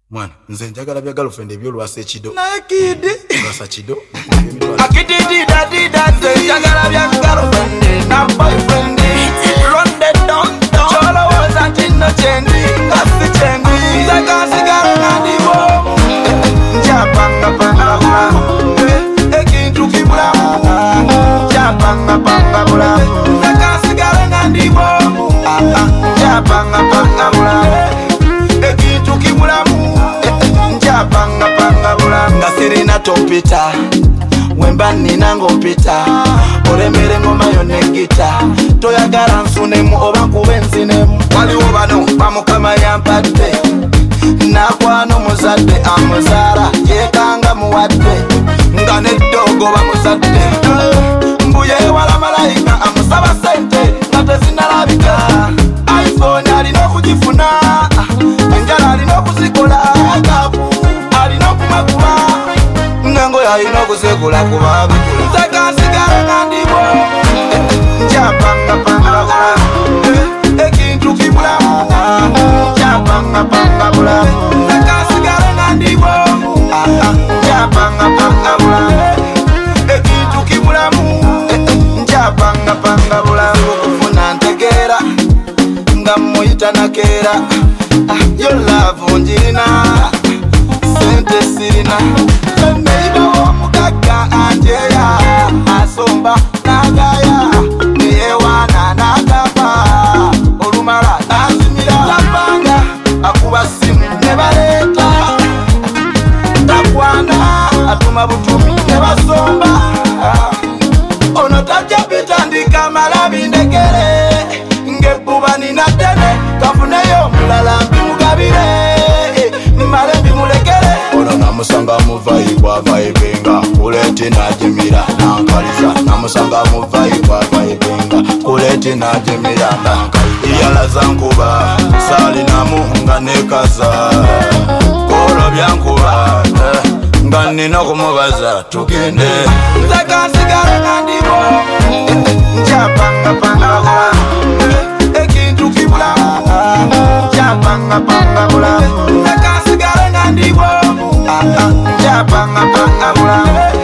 Mwana, nze njagala bya girlfriend ebyolwasa ekido. Naye kidi. Lwasa kido. Akididida nze njagala bya girlfriend na boyfriend. Run the down. Cholo woza nchino chendi. Ngasi chendi. Nze kasigara ngandibo. Njapanga panga. Ekintu kibula. Njapanga panga. Nze kasigara ngandibo. Njapanga panga. Ekintu kibula. Njapanga panga. Ngasirina tompita. Wemba nina ngompita. Olemere ngoma yone gita. Toyagala nfunemu oba kubenzinemu. Waliwo bano bamukama yampadde. Nakwano muzadde amuzara yekanga muwadde. Nga neddogo bamuzadde. Mbuye wala malayika amusaba sente nga tezinalabika. iPhone alina okugifuna. Enjala alina okuzikola. Alina okumakuba. Nango yalina okuzekula kuba bitula. Nze kansigala ngandibo. Njapanga panga. Ekintu kibulamu. Njapanga panga. Nze kansigala ngandibo. Njapanga panga. Ekintu kibulamu. Njapanga panga. Okufuna ntegeera nga muyita nakeera. Your love njirina. Sente sirina. Neiba omugaga anjeya. Asomba nagaya. Niyewana nagamba. Olumala nazimira. Lapanga akuba simu nebaleta. Takwana atuma butumi nebasomba. Ono tajja bitandika malabi ndekere. Ngebuba nina tene kafuneyo mulala mbimugabire. Male mbimulekere. Ono namusanga muvayibwa vayibenga. Kuleti najimira nankaliza. Namusanga muvayibwa vayibenga. Kuleti najimira nankaliza. Iyalaza nkuba salinamu nga nekaza. Kolo byankuba nga nina kumubaza tugende. Nze kansigala ngandibo. Njapanga panga. Ekintu kibulamu. Njapanga panga. Nze kansigala ngandibo. Njapanga panga.